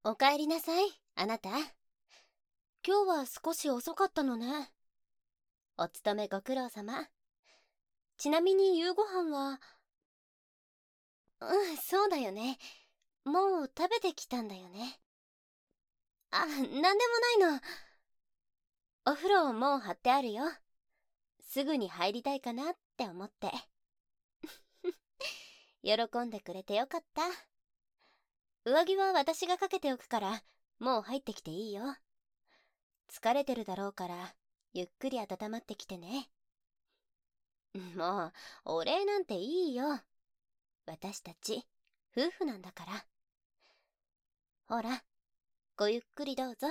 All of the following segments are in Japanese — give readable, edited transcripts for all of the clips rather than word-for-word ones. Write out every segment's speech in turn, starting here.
おかえりなさい、あなた。今日は少し遅かったのね。お勤めご苦労様。ちなみに夕ご飯は、そうだよね。もう食べてきたんだよね。なんでもないの。お風呂もう張ってあるよ。すぐに入りたいかなって思って。喜んでくれてよかった。上着は私がかけておくから、もう入ってきていいよ。疲れてるだろうから、ゆっくり温まってきてね。もう、お礼なんていいよ。私たち、夫婦なんだから。ほら、ごゆっくりどうぞ。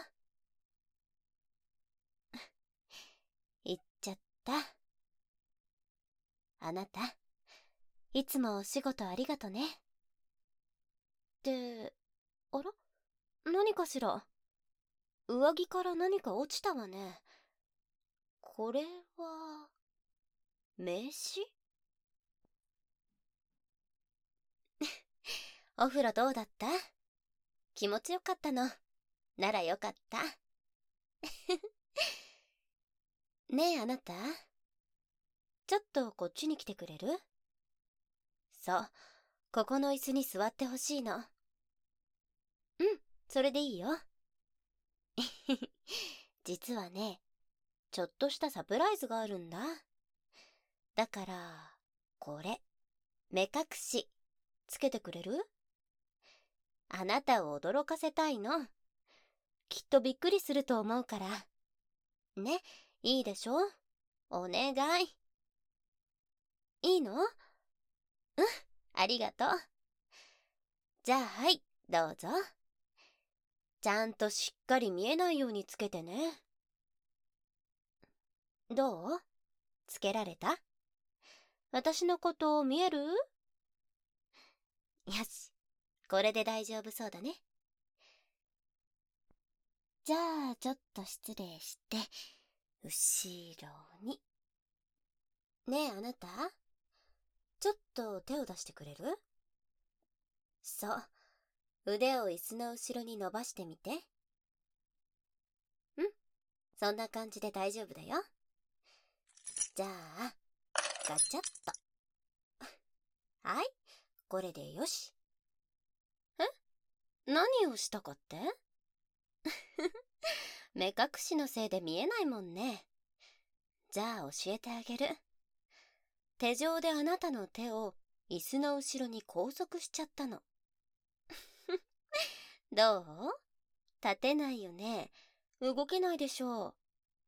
行っちゃった。あなた、いつもお仕事ありがとね。あら何かしら。上着から何か落ちたわね。これは、名刺？お風呂どうだった？気持ちよかったの。ならよかった。ねえあなた、ちょっとこっちに来てくれる？そう、ここの椅子に座ってほしいの。それでいいよ。実はね、ちょっとしたサプライズがあるんだ。だから、これ、目隠し、つけてくれる？あなたを驚かせたいの。きっとびっくりすると思うから。ね、いいでしょ？お願い。いいの？ありがとう。じゃあはい、どうぞ。ちゃんとしっかり見えないようにつけてね。どう？つけられた？私のこと見える？よし、これで大丈夫そうだね。じゃあちょっと失礼して、後ろに。ねえあなた、ちょっと手を出してくれる？そう、腕を椅子の後ろに伸ばしてみて。そんな感じで大丈夫だよ。じゃあガチャッと。はい、これでよし。何をしたかって？目隠しのせいで見えないもんね。じゃあ教えてあげる。手錠であなたの手を椅子の後ろに拘束しちゃったの。どう？立てないよね。動けないでしょう。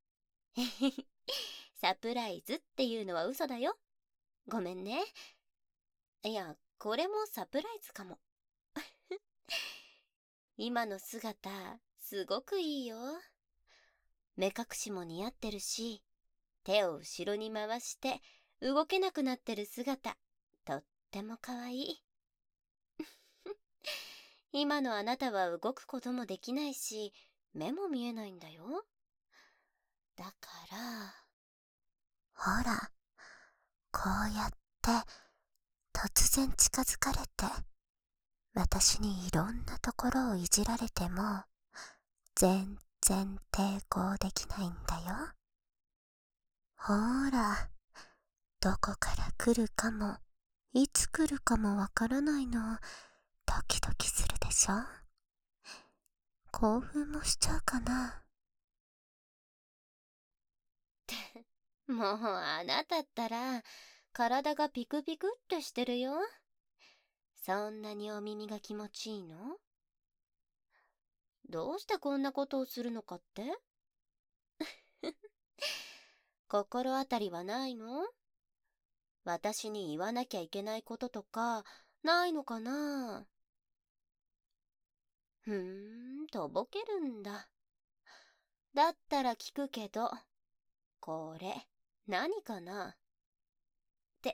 サプライズっていうのは嘘だよ。ごめんね。いや、これもサプライズかも。今の姿、すごくいいよ。目隠しも似合ってるし、手を後ろに回して動けなくなってる姿、とっても可愛い。今のあなたは動くこともできないし、目も見えないんだよ。だから、ほら、こうやって突然近づかれて、私にいろんなところをいじられても、全然抵抗できないんだよ。ほーら、どこから来るかも、いつ来るかもわからないの、ドキドキするでしょ？興奮もしちゃうかな。もうあなたったら、体がピクピクってしてるよ。そんなにお耳が気持ちいいの？どうしてこんなことをするのかって？心当たりはないの？私に言わなきゃいけないこととか、ないのかな？とぼけるんだ。だったら聞くけど、これ、何かな？って、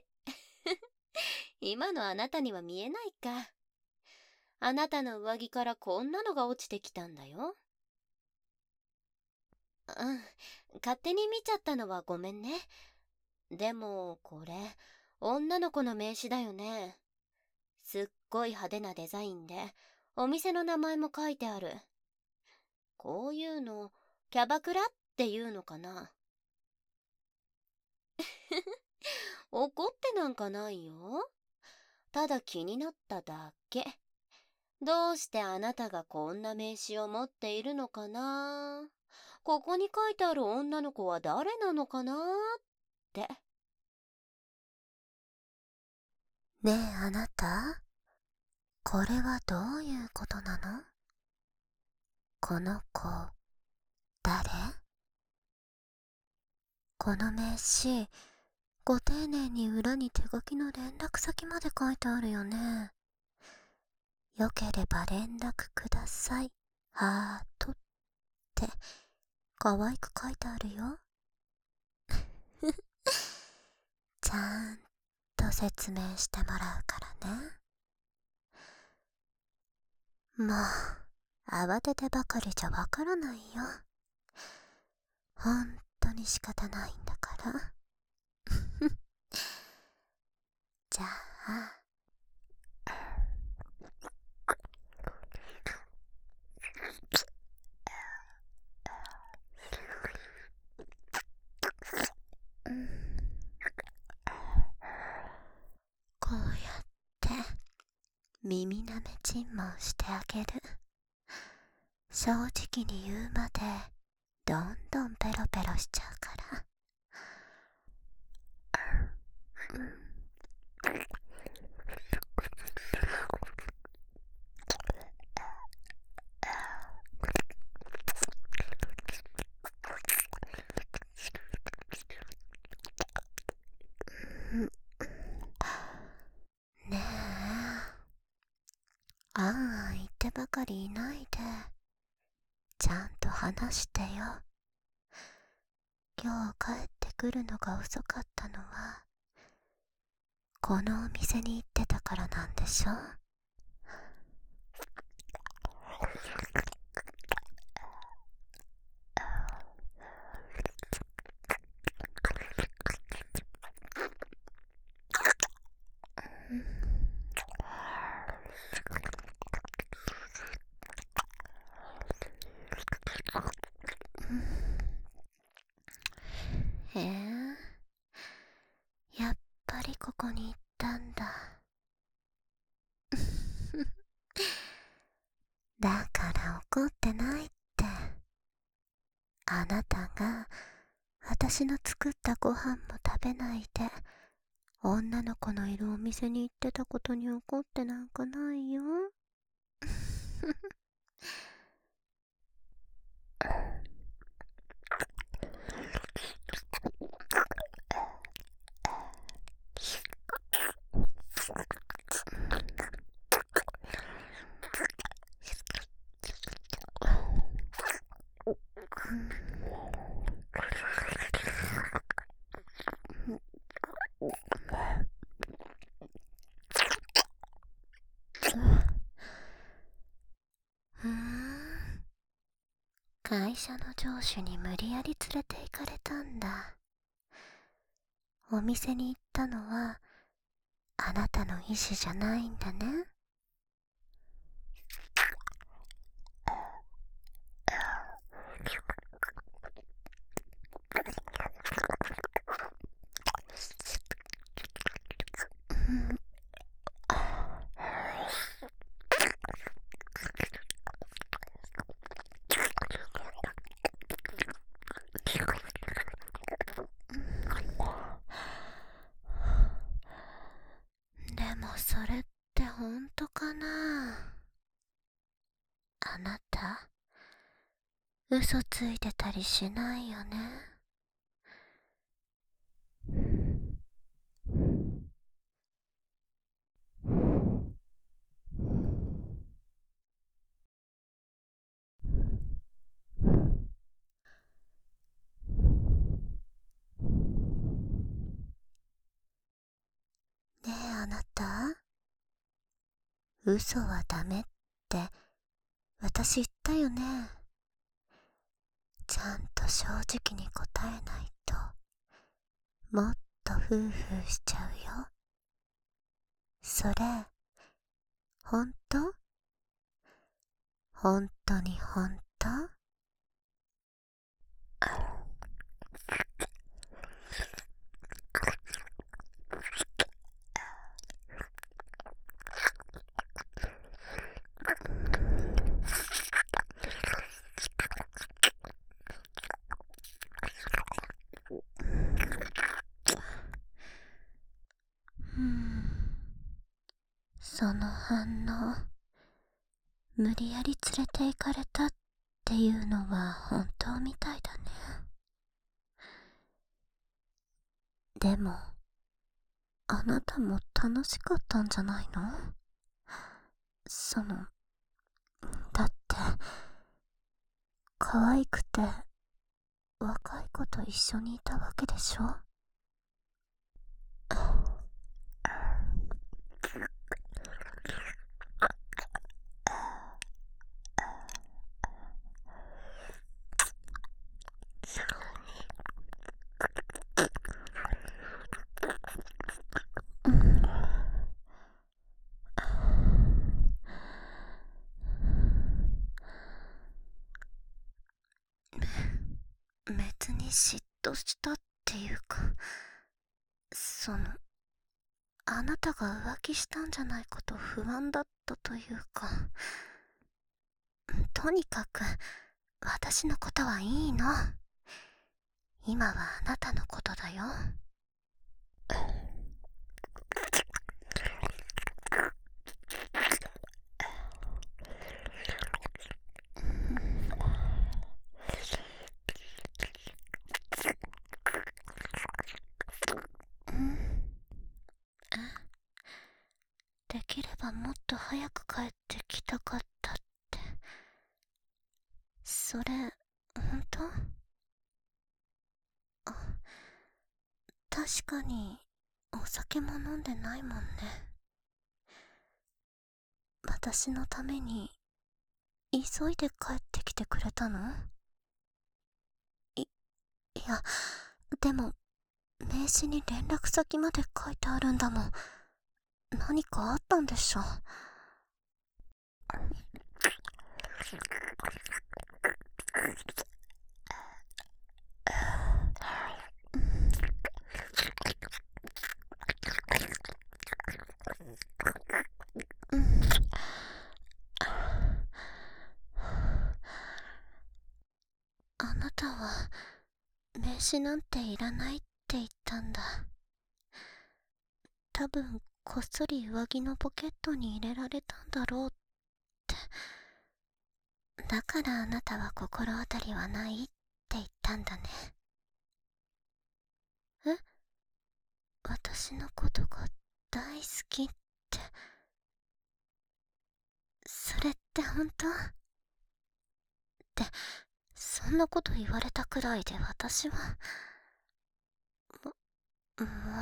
今のあなたには見えないか。あなたの上着からこんなのが落ちてきたんだよ。勝手に見ちゃったのはごめんね。でも、これ、女の子の名刺だよね。すっごい派手なデザインで、 お店の名前も書いてある。こういうのキャバクラっていうのかな。怒ってなんかないよ。ただ気になっただけ。どうしてあなたがこんな名刺を持っているのかな。ここに書いてある女の子は誰なのかなって。 ねえあなた、これはどういうことなの？この子、誰？この名刺、ご丁寧に裏に手書きの連絡先まで書いてあるよね。よければ連絡ください、ハートって可愛く書いてあるよ。ちゃんと説明してもらうからね。もう慌ててばかりじゃわからないよ。本当に仕方ないんだから。じゃあ、こうやって耳なめ尋問してあげる。正直に言うまでどんどんペロペロしちゃうから。ねえ、ああ言ってばかりいないで、ちゃんと話してよ。今日帰ってくるのが遅かったのはこのお店に行ってたからなんでしょ？へえ、やっぱりここに行ったんだ。だから怒ってないって。あなたが私の作ったご飯も食べないで女の子のいるお店に行ってたことに怒ってなんかないよ。ふーん、会社の上司に無理やり連れて行かれたんだ。お店に行ったのはあなたの意思じゃないんだね。でもそれって本当かな？あなた、嘘ついてたりしないよね。ねえあなた、嘘はダメって私言ったよね。ちゃんと正直に答えないともっとフーフーしちゃうよ。それ、ほんと？ 本当に本当？その反応、無理やり連れて行かれたっていうのは本当みたいだね。でも、あなたも楽しかったんじゃないの？だって、可愛くて若い子と一緒にいたわけでしょ？別に嫉妬したっていうか、あなたが浮気したんじゃないかと不安だったというか、とにかく私のことはいいの。今はあなたのことだよ。できればもっと早く帰ってきたかったって。それ、本当？確かに、お酒も飲んでないもんね。私のために、急いで帰ってきてくれたの？いや、でも、名刺に連絡先まで書いてあるんだもん。何かあったんでしょ？あなたは、名刺なんていらないって言ったんだ。多分、こっそり上着のポケットに入れられたんだろうって。だからあなたは心当たりはないって言ったんだね。え？私のことが大好きって、それって本当？そんなこと言われたくらいで私は、もう、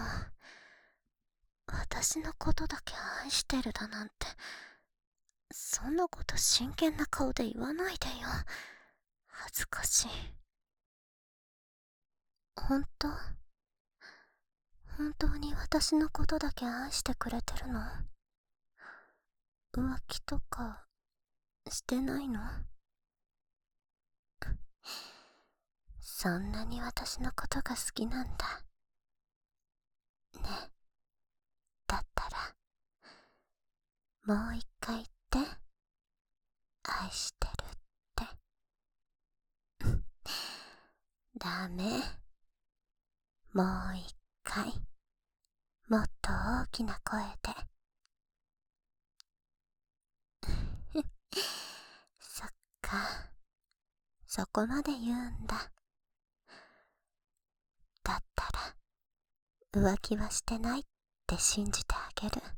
私のことだけ愛してるだなんて、そんなこと真剣な顔で言わないでよ。恥ずかしい。本当？本当に私のことだけ愛してくれてるの？浮気とかしてないの？そんなに私のことが好きなんだね。だったらもう一回言って。愛してるって。ダメ。もう一回、もっと大きな声で。そっか、そこまで言うんだ。だったら浮気はしてないって信じてあげる。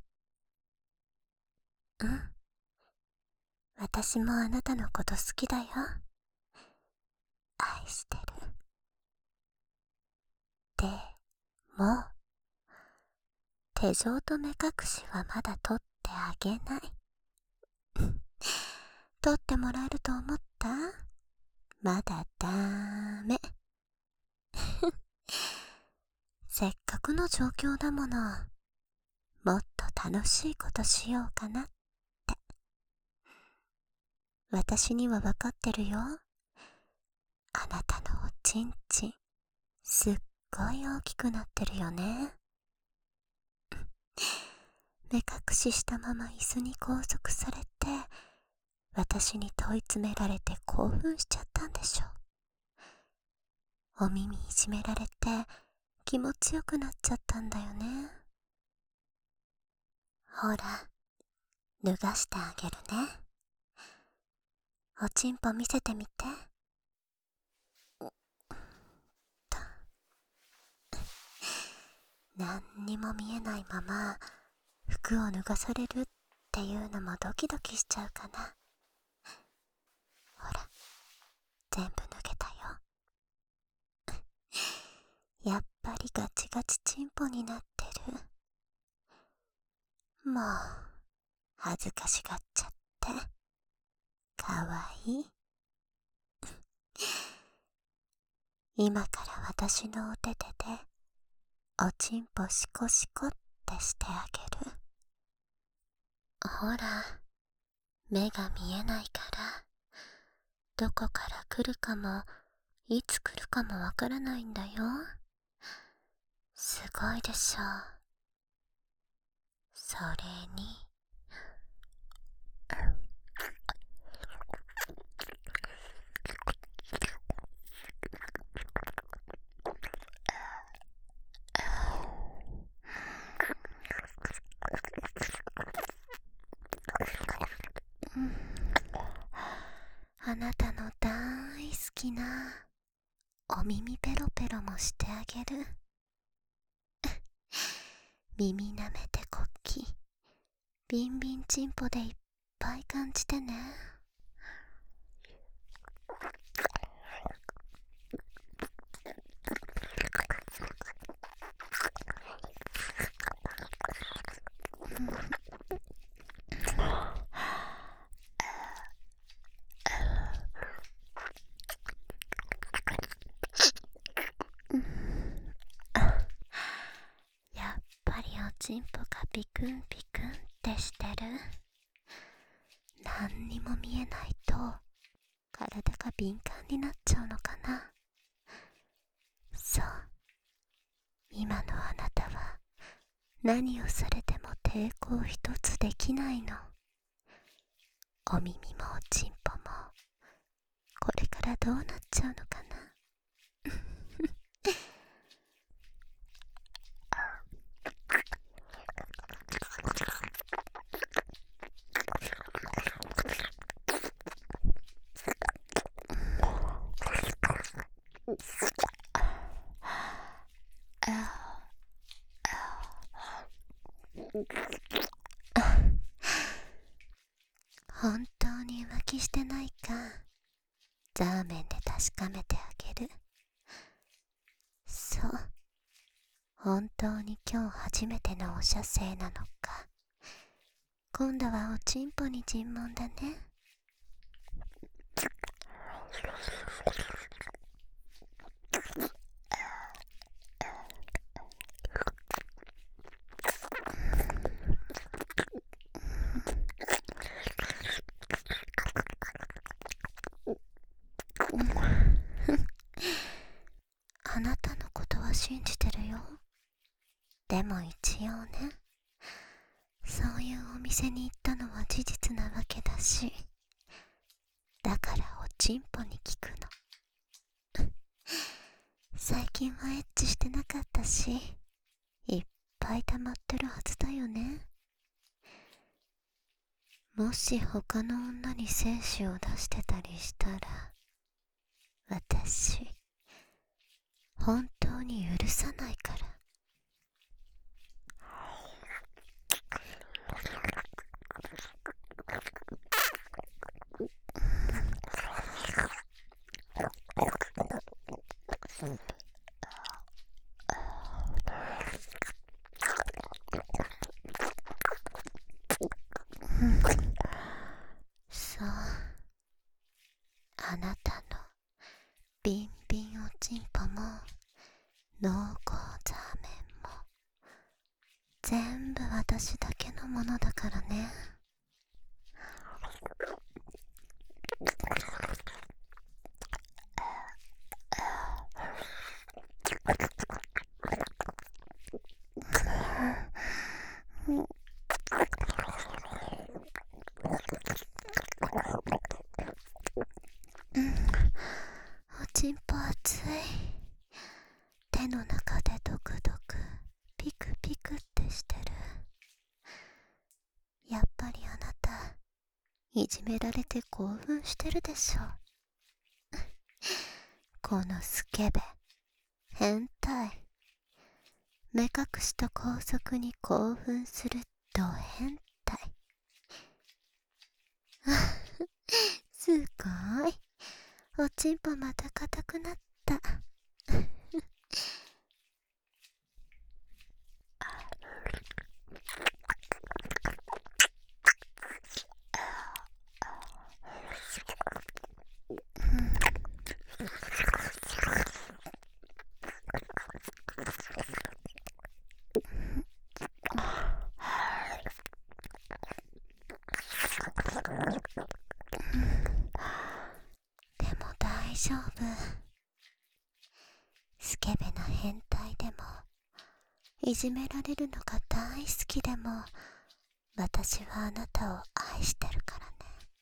うん、私もあなたのこと好きだよ。愛してる。でも、手錠と目隠しはまだ取ってあげない。取ってもらえると思った？まだダメ。せっかくの状況だもの。もっと楽しいことしようかなって。 私にはわかってるよ。あなたのおちんちん、すっごい大きくなってるよね。目隠ししたまま椅子に拘束されて、私に問い詰められて興奮しちゃったんでしょ。お耳いじめられて気持ちよくなっちゃったんだよね。ほら、脱がしてあげるね。おちんぽ見せてみて。何にも見えないまま服を脱がされるっていうのもドキドキしちゃうかな。ほら、全部脱げたよ。やっぱりガチガチチンポになってる。もう恥ずかしがっちゃってかわいい。今から私のお手手でおちんぽシコシコってしてあげる。ほら、目が見えないからどこから来るかもいつ来るかもわからないんだよ。すごいでしょ。それにあなたの大好きなお耳ペロペロもしてあげる。耳舐めてこっき、ビンビンチンポでいっぱい感じてね。やっぱりおちんぽがピクンピクンってしてる。何にも見えないと体が敏感になっちゃうのかな。そう、今のあなたは何をされても抵抗一つできないの。お耳もおちんぽもこれからどうなっちゃうのかな。本当に浮気してないかザーメンで確かめてあげる。そう、本当に今日初めてのお射精なのか。今度はおちんぽに尋問だね。あなたのことは信じてるよ。でも一応ね、そういうお店に行ったのは事実なわけだし、だからおちんぽに聞くの。最近はエッチしてなかったし、いっぱい溜まってるはずだよね。もし他の女に精子を出してたりしたら、私本当に許さないから。そう、あなたのビンビンおちんぽも濃厚ザーメンも全部私だけのものだからね。 いじめられて興奮してるでしょ。このスケベ変態、目隠しと拘束に興奮するド変態。すごい、おちんぽまた硬くなった。でも大丈夫。スケベな変態でも、いじめられるのが大好きでも、私はあなたを愛してるからね。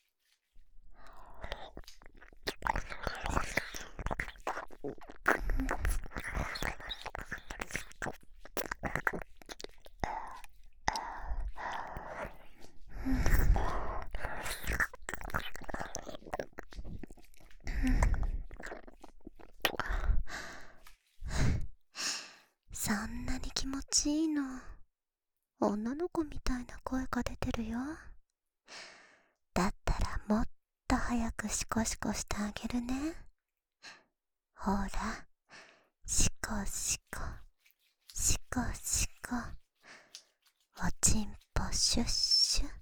そんなに気持ちいいの？女の子みたいな声が出てるよ。だったらもっと早くシコシコしてあげるね。ほら、シコシコ、シコシコ、おちんぽシュッシュ。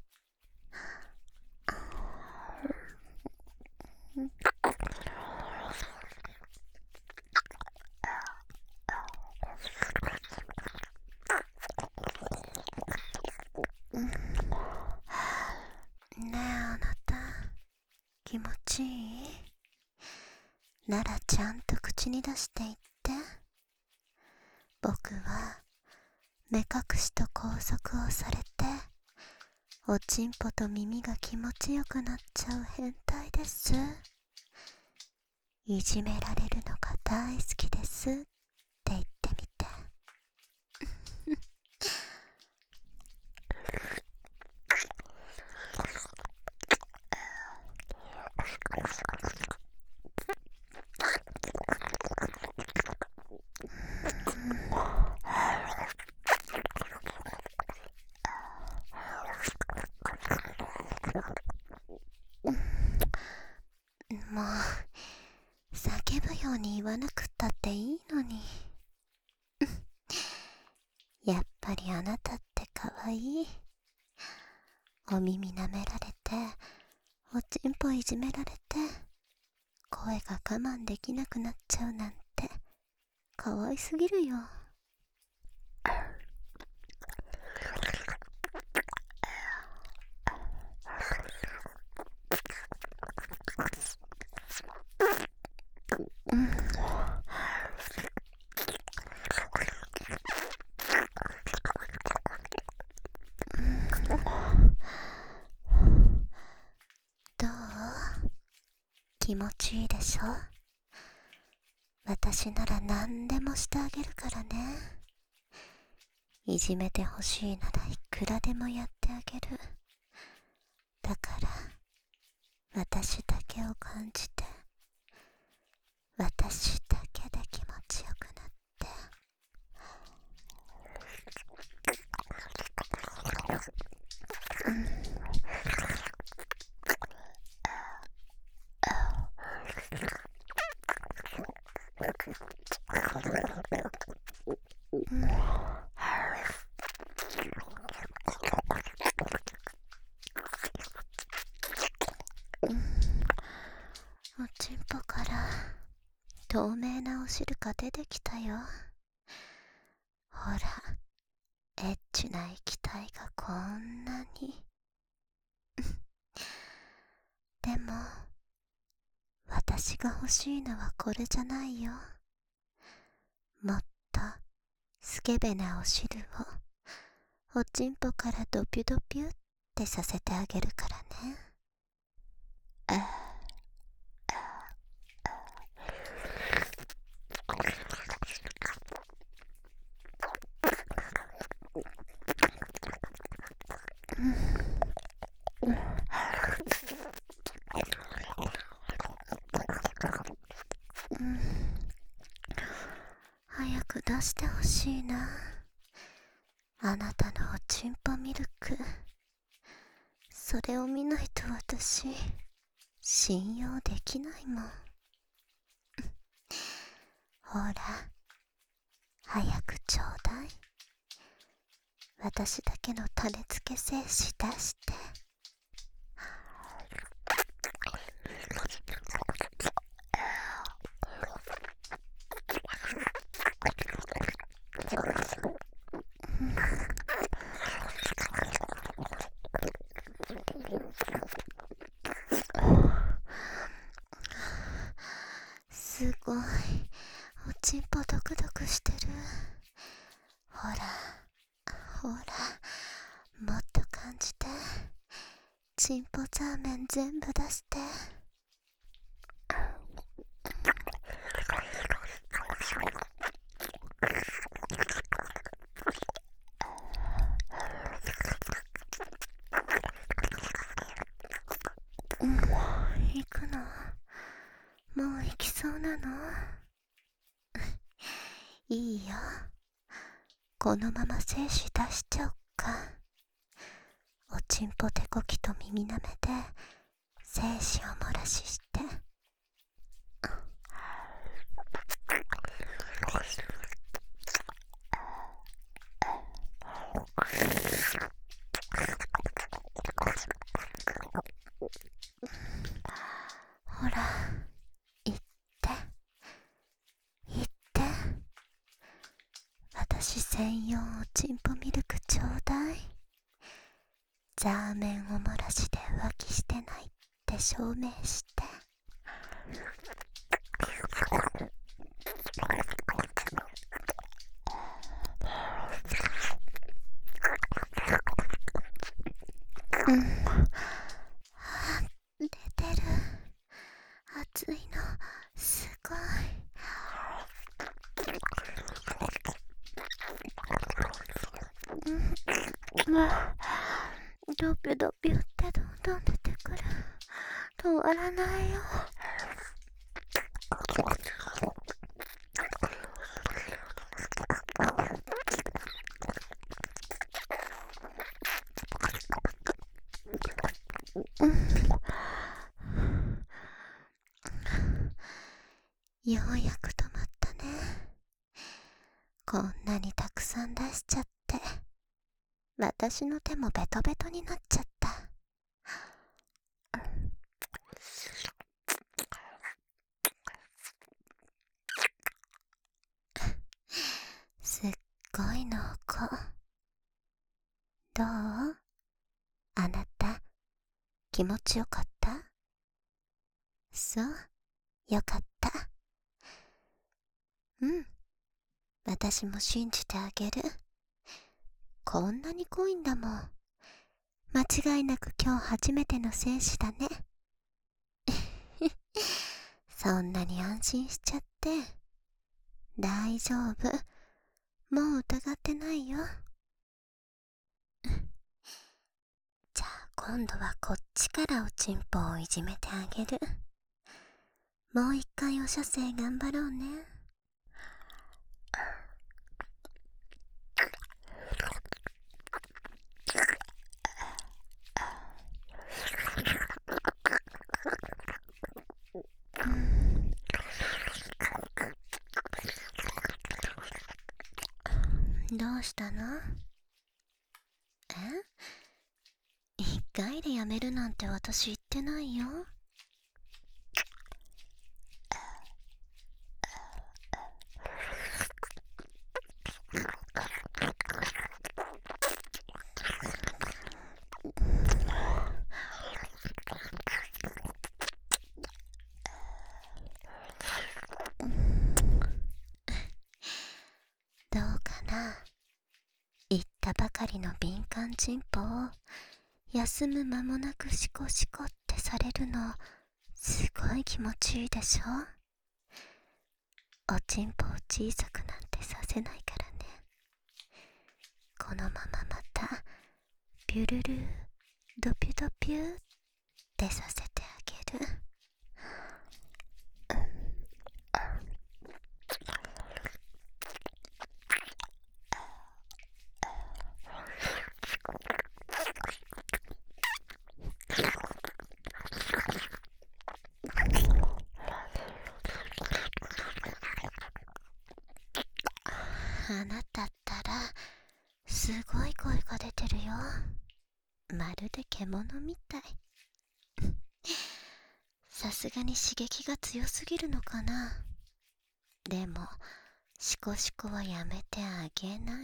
ねえあなた、気持ちいい？ならちゃんと口に出して言って。僕は目隠しと拘束をされて、おちんぽと耳が気持ちよくなっちゃう変態です。いじめられるのが大好きですって言ってみて。もう叫ぶように言わなくったっていいのに。やっぱりあなたって可愛い。お耳舐められて、おちんぽいじめられて、声が我慢できなくなっちゃうなんて可愛すぎるよ。どう？気持ちいいでしょ？私なら何でもしてあげるからね。いじめてほしいならいくらでもやってあげる。だから私だけを感じて、私だけで気持ちよくなって。おちんぽから透明なお汁が出てきたよ。ほら、エッチな液体がこんなに。でも私が欲しいのはこれじゃないよ。もっとスケベなお汁をおちんぽからドピュドピュってさせてあげるからね。 してほしいな。あなたのおちんぽミルク。それを見ないと私、信用できないもん。ほら、早くちょうだい。私だけの種付け精子出して。すごい、おちんぽドクドクしてる。ほら、ほら、もっと感じて。ちんぽザーメン全部出して。行くの？もう行きそうなの？いいよ。このまま精子出しちゃおっか。おちんぽ手こきと耳なめで精子を漏らしして。ほら、行って、行って。私専用おちんぽミルクちょうだい。ザーメンを漏らしで浮気してないって証明して。出てる。熱いの、すごい。ドピュドピュってどんどん出てくる。止まらないよ。ようやく止まったね。こんなにたくさん出しちゃって、私の手もベトベトになっちゃった。すっごい濃厚。どう？あなた、気持ちよかった？そう、よかった。うん、私も信じてあげる。こんなに濃いんだもん。間違いなく今日初めての精子だね。そんなに安心しちゃって。大丈夫。もう疑ってないよ。じゃあ今度はこっちからおちんぽをいじめてあげる。もう一回お射精頑張ろうね。どうしたの？一回でやめるなんて私言ってないよ。どうかな。言ったばかりの敏感チンポを休む間もなくシコシコってされるのすごい気持ちいいでしょ。おちんぽを小さくなんてさせないからね。このまままたピュルルドピュドピュってさせてあげる。 で獣みたい。さすがに刺激が強すぎるのかな。でもシコシコはやめてあげない。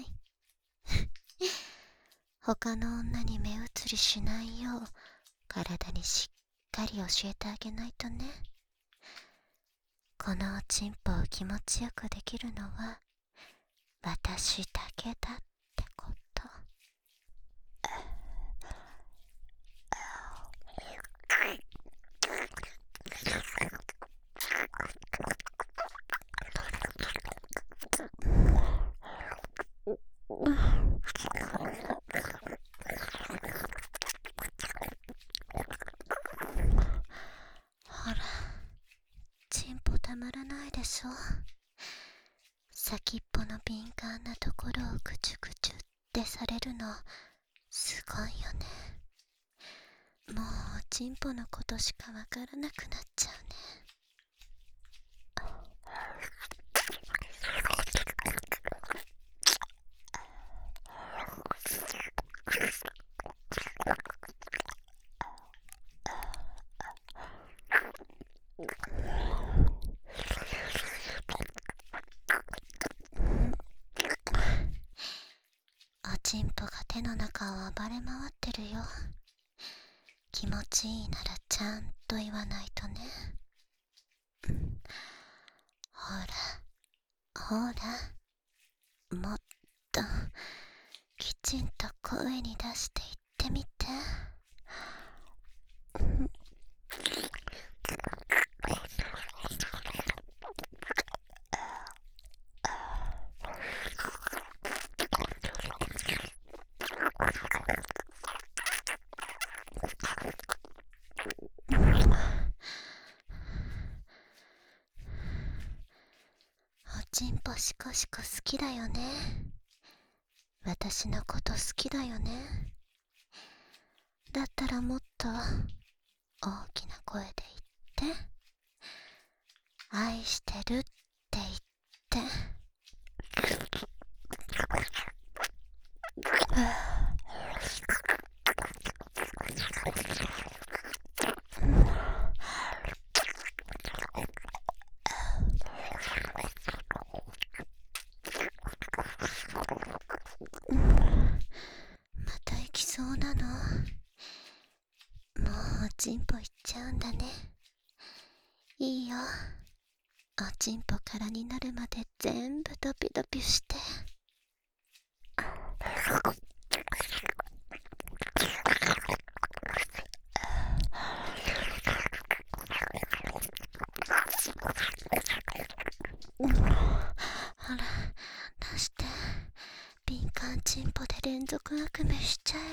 他の女に目移りしないよう体にしっかり教えてあげないとね。このおちんぽを気持ちよくできるのは私だけだってこと。ほら、チンポたまらないでしょ。先っぽの敏感なところをぐちゅぐちゅってされるのすごいよね。もうおちんぽのことしかわからなくなっちゃうね。おちんぽが手の中を暴れ回ってるよ。気持ちいいならちゃんと言わないとね。ほらほら、もっときちんと声に出して言ってみて。おちんぽシコシコ好きだよね。私のこと好きだよね。だったらもっと大きな声で言って。愛してるって言って。また行きそうなの。もうおちんぽ行っちゃうんだね。いいよ。おちんぽ空になるまで全部ドピドピして。ほら、出して。敏感チンポで連続あくびしちゃえ。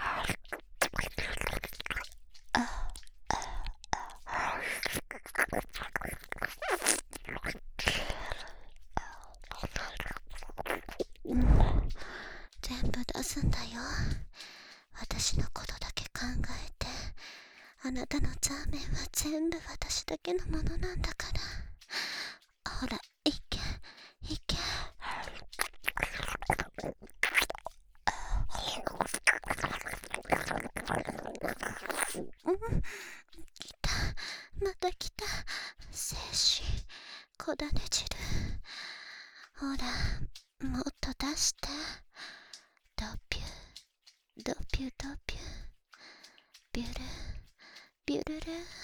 全部出すんだよ。私のことだけ考えて。あなたのザーメンは全部私だけのものなんだから。ほら、いけいけ。来た、また来た。精子、小種汁。ほら、もっと出して。ドピュドピュドピュ、ビュルビュルル。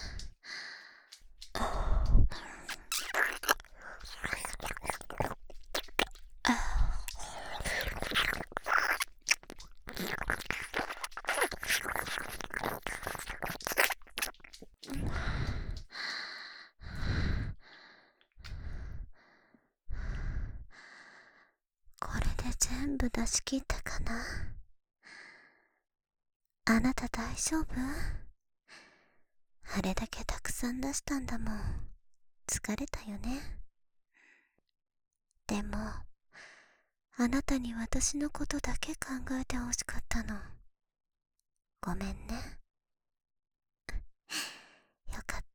これで全部出し切ったかな。あなた大丈夫？あれだけたくさん出したんだもん。疲れたよね。でもあなたに私のことだけ考えてほしかったの。ごめんね。よかった。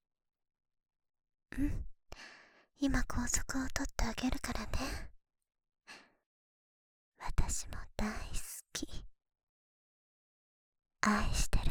うん、今高速を取ってあげるからね。私も大好き。 愛して